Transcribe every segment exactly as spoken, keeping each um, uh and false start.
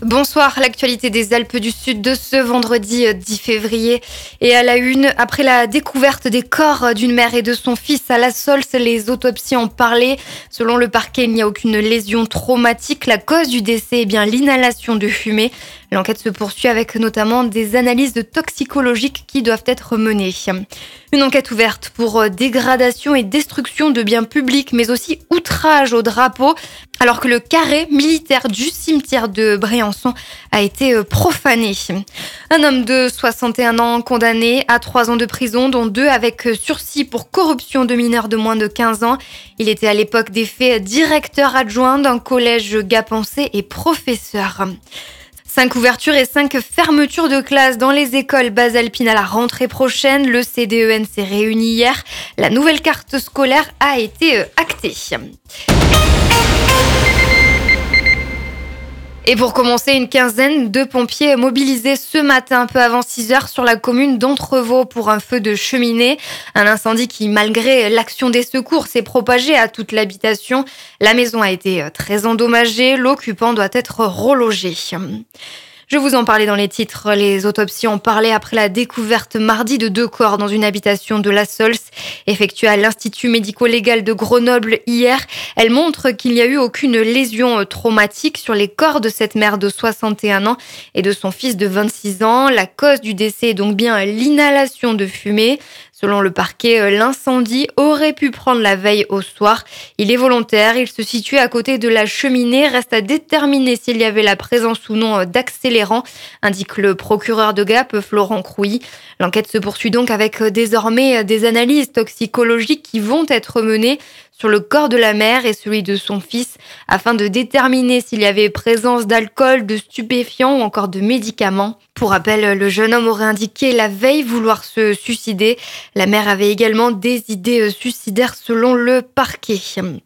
Bonsoir, l'actualité des Alpes du Sud de ce vendredi dix février. Et à la une, après la découverte des corps d'une mère et de son fils à La Saulce, les autopsies ont parlé. Selon le parquet, il n'y a aucune lésion traumatique. La cause du décès est bien l'inhalation de fumée. L'enquête se poursuit avec notamment des analyses toxicologiques qui doivent être menées. Une enquête ouverte pour dégradation et destruction de biens publics, mais aussi outrage au drapeau, alors que le carré militaire du cimetière de Briançon a été profané. Un homme de soixante et un ans condamné à trois ans de prison, dont deux avec sursis pour corruption de mineurs de moins de quinze ans. Il était à l'époque des faits directeur adjoint d'un collège gapençais et professeur. Cinq ouvertures et cinq fermetures de classes dans les écoles basalpines à la rentrée prochaine. Le C D E N s'est réuni hier. La nouvelle carte scolaire a été actée. Et pour commencer, une quinzaine de pompiers mobilisés ce matin, peu avant six heures, sur la commune d'Entrevaux pour un feu de cheminée. Un incendie qui, malgré l'action des secours, s'est propagé à toute l'habitation. La maison a été très endommagée. L'occupant doit être relogé. Je vous en parlais dans les titres. Les autopsies ont parlé après la découverte mardi de deux corps dans une habitation de La Saulce, effectuée à l'Institut médico-légal de Grenoble hier. Elle montre qu'il n'y a eu aucune lésion traumatique sur les corps de cette mère de soixante et un ans et de son fils de vingt-six ans. La cause du décès est donc bien l'inhalation de fumée. Selon le parquet, l'incendie aurait pu prendre la veille au soir. Il est volontaire, il se situe à côté de la cheminée. Reste à déterminer s'il y avait la présence ou non d'accélérants, indique le procureur de Gap, Florent Crouy. L'enquête se poursuit donc avec désormais des analyses toxicologiques qui vont être menées sur le corps de la mère et celui de son fils afin de déterminer s'il y avait présence d'alcool, de stupéfiants ou encore de médicaments. Pour rappel, le jeune homme aurait indiqué la veille vouloir se suicider. La mère avait également des idées suicidaires selon le parquet.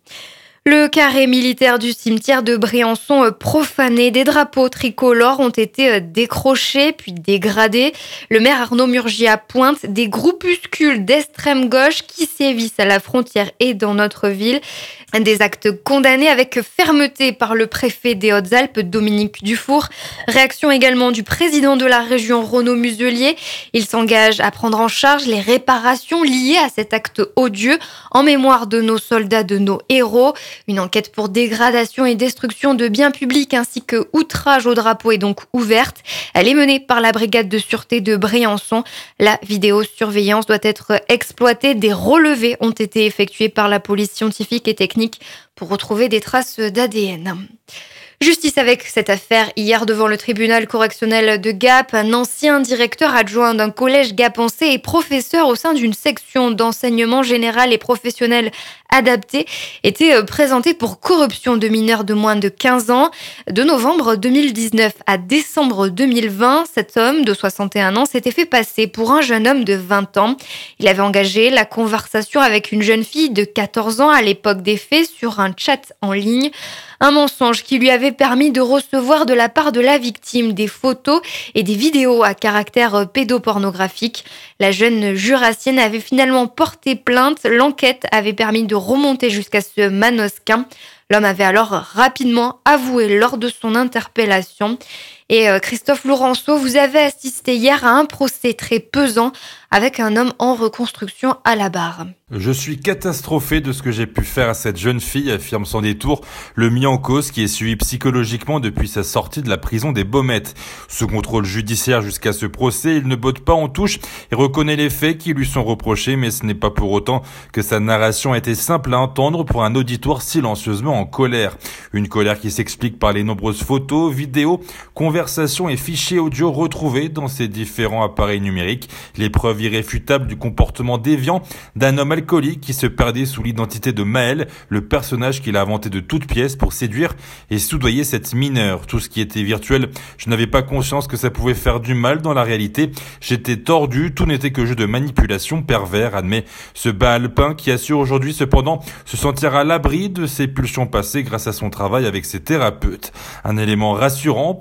Le carré militaire du cimetière de Briançon profané, des drapeaux tricolores ont été décrochés puis dégradés. Le maire Arnaud Murgia pointe des groupuscules d'extrême gauche qui sévissent à la frontière et dans notre ville. Des actes condamnés avec fermeté par le préfet des Hautes-Alpes, Dominique Dufour. Réaction également du président de la région, Renaud Muselier. Il s'engage à prendre en charge les réparations liées à cet acte odieux en mémoire de nos soldats, de nos héros. Une enquête pour dégradation et destruction de biens publics ainsi que outrage au drapeau est donc ouverte. Elle est menée par la brigade de sûreté de Briançon. La vidéosurveillance doit être exploitée. Des relevés ont été effectués par la police scientifique et technique pour retrouver des traces d'A D N. Justice avec cette affaire hier devant le tribunal correctionnel de Gap. Un ancien directeur adjoint d'un collège gapençais et professeur au sein d'une section d'enseignement général et professionnel adapté était présenté pour corruption de mineurs de moins de quinze ans. De novembre deux mille dix-neuf à décembre deux mille vingt, cet homme de soixante et un ans s'était fait passer pour un jeune homme de vingt ans. Il avait engagé la conversation avec une jeune fille de quatorze ans à l'époque des faits sur un chat en ligne. Un mensonge qui lui avait permis de recevoir de la part de la victime des photos et des vidéos à caractère pédopornographique. La jeune jurassienne avait finalement porté plainte. L'enquête avait permis de remonter jusqu'à ce manosquin. L'homme avait alors rapidement avoué lors de son interpellation. Et Christophe Laurenceau, vous avez assisté hier à un procès très pesant avec un homme en reconstruction à la barre. Je suis catastrophé de ce que j'ai pu faire à cette jeune fille, affirme sans détour le mis en cause qui est suivi psychologiquement depuis sa sortie de la prison des Baumettes. Sous contrôle judiciaire jusqu'à ce procès, il ne botte pas en touche et reconnaît les faits qui lui sont reprochés, mais ce n'est pas pour autant que sa narration a été simple à entendre pour un auditoire silencieusement en colère. Une colère qui s'explique par les nombreuses photos, vidéos, conversations et fichiers audio retrouvés dans ces différents appareils numériques, les preuves irréfutables du comportement déviant d'un homme alcoolique qui se perdait sous l'identité de Maël, le personnage qu'il a inventé de toutes pièces pour séduire et soudoyer cette mineure. Tout ce qui était virtuel, je n'avais pas conscience que ça pouvait faire du mal dans la réalité. J'étais tordu, tout n'était que jeu de manipulation pervers, admet ce bas alpin qui assure aujourd'hui cependant se sentir à l'abri de ses pulsions passées grâce à son travail avec ses thérapeutes. Un élément rassurant pour le risque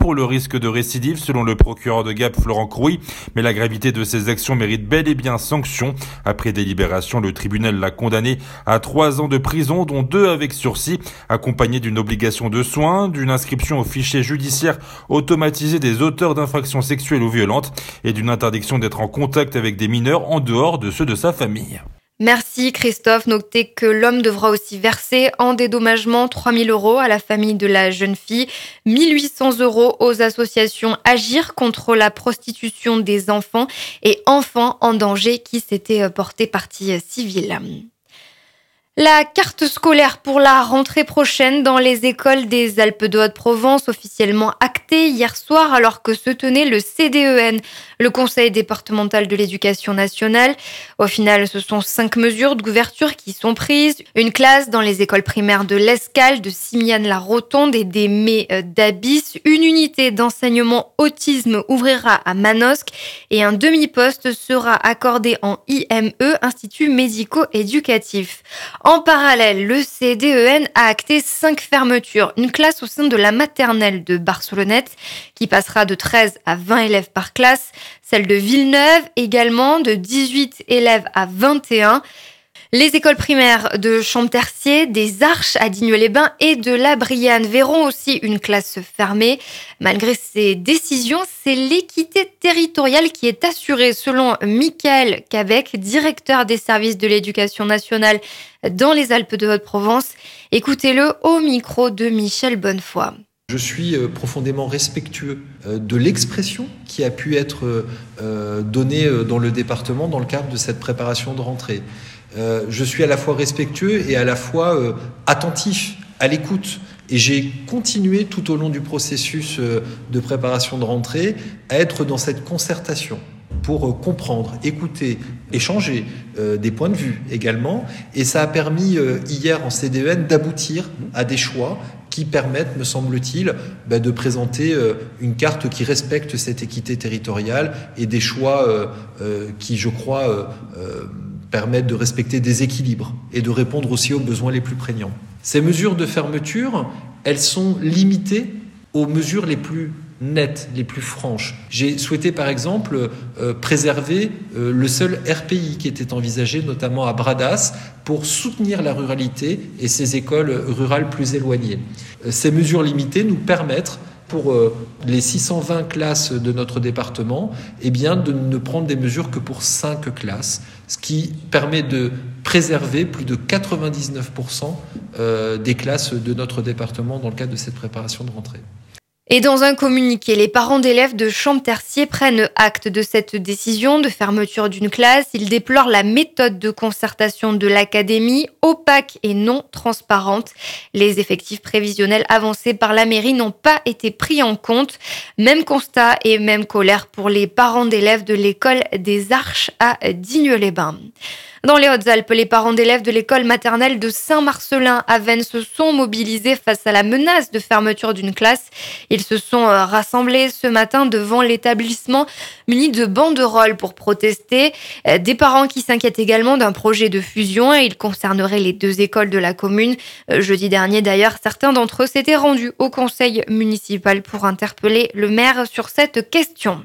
risque de récidive selon le procureur de Gap Florent Crouy, mais la gravité de ces actions mérite bel et bien sanction. Après délibération, le tribunal l'a condamné à trois ans de prison, dont deux avec sursis, accompagné d'une obligation de soins, d'une inscription au fichier judiciaire automatisé des auteurs d'infractions sexuelles ou violentes et d'une interdiction d'être en contact avec des mineurs en dehors de ceux de sa famille. Merci Christophe. Notez que l'homme devra aussi verser en dédommagement trois mille euros à la famille de la jeune fille, mille huit cents euros aux associations Agir contre la prostitution des enfants et Enfants en danger qui s'étaient portés partie civile. La carte scolaire pour la rentrée prochaine dans les écoles des Alpes-de-Haute-Provence officiellement actée hier soir alors que se tenait le C D E N, le Conseil départemental de l'éducation nationale. Au final, ce sont cinq mesures d'ouverture qui sont prises. Une classe dans les écoles primaires de l'Escale, de Simiane-la-Rotonde et des Mets d'Abysse. Une unité d'enseignement autisme ouvrira à Manosque et un demi-poste sera accordé en I M E, Institut médico-éducatif. En parallèle, le C D E N a acté cinq fermetures. Une classe au sein de la maternelle de Barcelonnette qui passera de treize à vingt élèves par classe. Celle de Villeneuve également de dix-huit élèves à vingt et un. Les écoles primaires de Champtercier, des Arches à Digne-les-Bains et de la Brianne verront aussi une classe fermée. Malgré ces décisions, c'est l'équité territoriale qui est assurée selon Michael Cabec, directeur des services de l'éducation nationale dans les Alpes-de-Haute-Provence. Écoutez-le au micro de Michel Bonnefoy. Je suis profondément respectueux de l'expression qui a pu être donnée dans le département dans le cadre de cette préparation de rentrée. Je suis à la fois respectueux et à la fois attentif, à l'écoute. Et j'ai continué tout au long du processus de préparation de rentrée à être dans cette concertation pour comprendre, écouter, échanger euh, des points de vue également. Et ça a permis euh, hier en C D E N d'aboutir à des choix qui permettent, me semble-t-il, bah, de présenter euh, une carte qui respecte cette équité territoriale et des choix euh, euh, qui, je crois, euh, euh, permettent de respecter des équilibres et de répondre aussi aux besoins les plus prégnants. Ces mesures de fermeture, elles sont limitées aux mesures les plus nettes, les plus franches. J'ai souhaité par exemple euh, préserver euh, le seul R P I qui était envisagé notamment à Bradas pour soutenir la ruralité et ces écoles rurales plus éloignées. Euh, ces mesures limitées nous permettent pour euh, les six cent vingt classes de notre département, eh bien, de ne prendre des mesures que pour cinq classes, ce qui permet de préserver plus de quatre-vingt-dix-neuf pour cent euh, des classes de notre département dans le cadre de cette préparation de rentrée. Et dans un communiqué, les parents d'élèves de Champtercier prennent acte de cette décision de fermeture d'une classe. Ils déplorent la méthode de concertation de l'académie, opaque et non transparente. Les effectifs prévisionnels avancés par la mairie n'ont pas été pris en compte. Même constat et même colère pour les parents d'élèves de l'école des Arches à Digne-les-Bains. Dans les Hautes-Alpes, les parents d'élèves de l'école maternelle de Saint-Marcellin à Vennes se sont mobilisés face à la menace de fermeture d'une classe. Ils se sont rassemblés ce matin devant l'établissement munis de banderoles pour protester. Des parents qui s'inquiètent également d'un projet de fusion et il concernerait les deux écoles de la commune. Jeudi dernier d'ailleurs, certains d'entre eux s'étaient rendus au conseil municipal pour interpeller le maire sur cette question.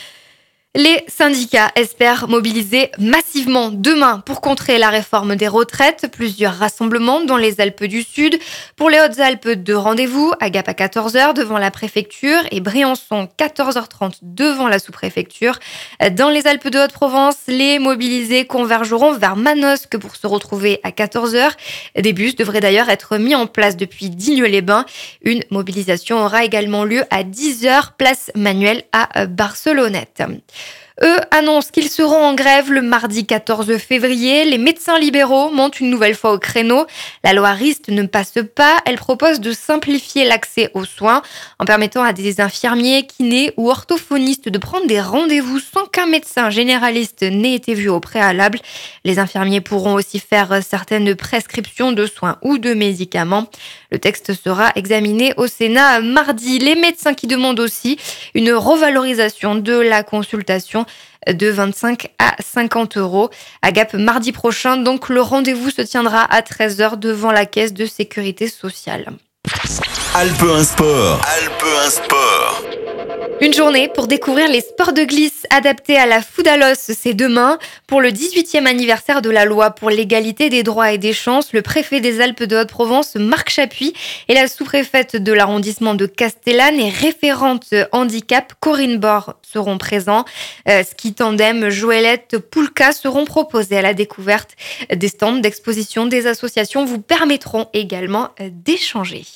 Les syndicats espèrent mobiliser massivement demain pour contrer la réforme des retraites. Plusieurs rassemblements dans les Alpes du Sud. Pour les Hautes-Alpes, deux rendez-vous. À Gap à quatorze heures devant la préfecture et Briançon quatorze heures trente devant la sous-préfecture. Dans les Alpes de Haute-Provence, les mobilisés convergeront vers Manosque pour se retrouver à quatorze heures. Des bus devraient d'ailleurs être mis en place depuis Digne-les-Bains. Une mobilisation aura également lieu à dix heures, place Manuel à Barcelonnette. Eux annoncent qu'ils seront en grève le mardi quatorze février. Les médecins libéraux montent une nouvelle fois au créneau. La loi Rist ne passe pas. Elle propose de simplifier l'accès aux soins en permettant à des infirmiers, kinés ou orthophonistes de prendre des rendez-vous sans qu'un médecin généraliste n'ait été vu au préalable. Les infirmiers pourront aussi faire certaines prescriptions de soins ou de médicaments. Le texte sera examiné au Sénat mardi. Les médecins qui demandent aussi une revalorisation de la consultation de vingt-cinq à cinquante euros. À Gap mardi prochain, donc le rendez-vous se tiendra à treize heures devant la caisse de sécurité sociale. Alpe un Sport. Alpe un Sport. Une journée pour découvrir les sports de glisse adaptés à la Foudalos, c'est demain. Pour le dix-huitième anniversaire de la loi pour l'égalité des droits et des chances, le préfet des Alpes de Haute-Provence, Marc Chapuis, et la sous-préfète de l'arrondissement de Castellane et référente handicap, Corinne Bord, seront présents. Euh, ski tandem, Joëlette, Poulka seront proposés à la découverte. Des stands d'exposition des associations vous permettront également d'échanger.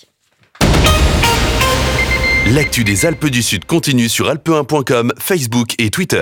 L'actu des Alpes du Sud continue sur alpe un point com, Facebook et Twitter.